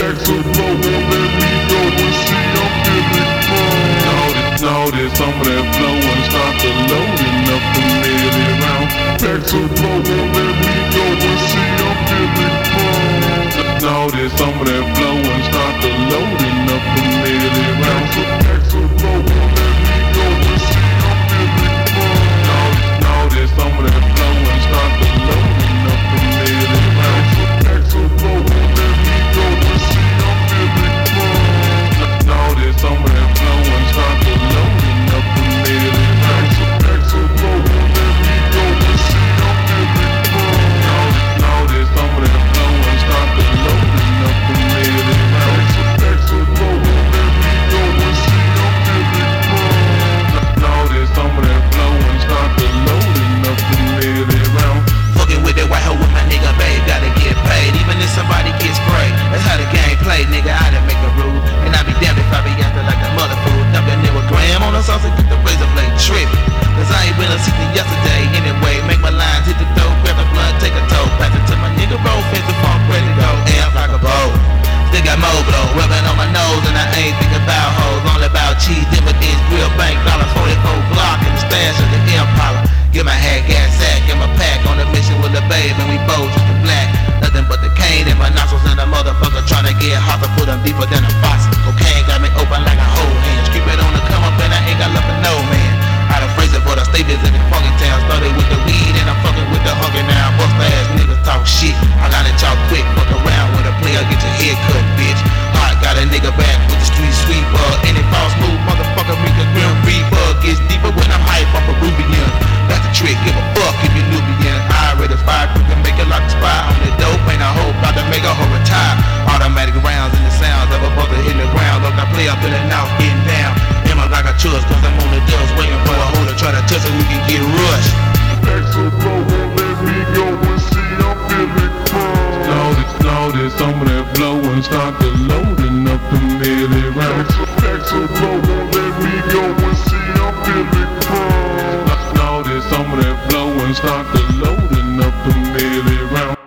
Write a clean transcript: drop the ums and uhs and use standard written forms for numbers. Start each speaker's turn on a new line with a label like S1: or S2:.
S1: Back to blow, won't let me go and see I'm feeling fun. Notice some of that flow and start to loading up the million round. Back to blow, won't let me go and see I'm feeling fun. Notice some of that flow and start to loading up the million round. Back to blow, won't let me go and see I'm feeling fun. Notice some of that flow and start to loading up the million round. Back to blow, won't let me go and see I'm feeling fun. Notice some of that flow and start to loading up the million round. Back to blow, won't let me go and see I'm feeling fun. Notice some of that flow and start to loading up the million round. Back to blow, won't let me go and see I'm feeling fun. Notice some of that flow and start to loading up the million round.
S2: Fucking with that white hoe with my nigga, babe, gotta get paid. Even if somebody gets sprayed, that's how the game play, nigga. I done make a rule, and I be damned if I be acting like a mother fool. Dumping it with gram on the sauce and get the razor blade tripping. Cause I ain't been a season yesterday anyway. Make my lines hit the dough, grab the blunt, take a toe, pass it to my nigga, roll, fence the funk, ready to go. Amp like a bow. Still got more blow, rubbing on my nose, and I ain't thinking about hoes. Only about cheese, dividends, grill, bank, $44 block, and the stash of the Impala. Get my hat, gas sack, get my pack on a mission with the babe, and we both just in black. Nothing but the cane in my nostrils, and a motherfucker tryna get hot to put them deeper than a faucet. Cocaine got me open like a whole hand. Keep it on the come up, and I ain't got love for no man. I done phrase it for the stables in the fucking town. Started with the weed, and I'm fucking with the hunger now. Bust ass niggas talk shit. I got it talk quick, fuck around with a player, get your head cut, bitch. Hot, got a nigga back with the street sweeper. Any false move, motherfucker, make the grim reaper. Gets deeper when I'm hype off a Rubian. That's the trick, give a fuck if you Nubian. I read a fire quick and make it like a spy on the dope. Ain't a hope, about to make a hoe retire. Automatic rounds in the sounds of a buzzer hitting the ground. Look, I play up in the north, getting down. Am I like a trust, cause I'm on the dust, waiting for a hoe to try to touch it, we can get rushed.
S1: Back to blow, won't let me go and see I'm feeling fun. Notice some of that flow and start to loading up the million round. Back to blow,